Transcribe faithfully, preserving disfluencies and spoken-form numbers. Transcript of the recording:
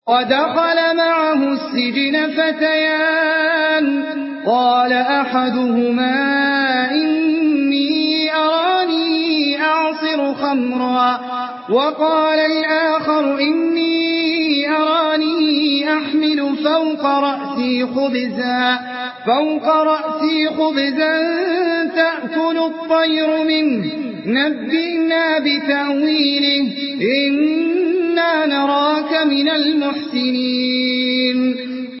ودخل معه السجن فتيان قال أحدهما إني أراني أعصر خمرا وقال الآخر إني أراني أحمل فوق رأسي خبزا فوق رأسي خبزا تأكل الطير منه نبئنا بتأويله إنا نراك من المحسنين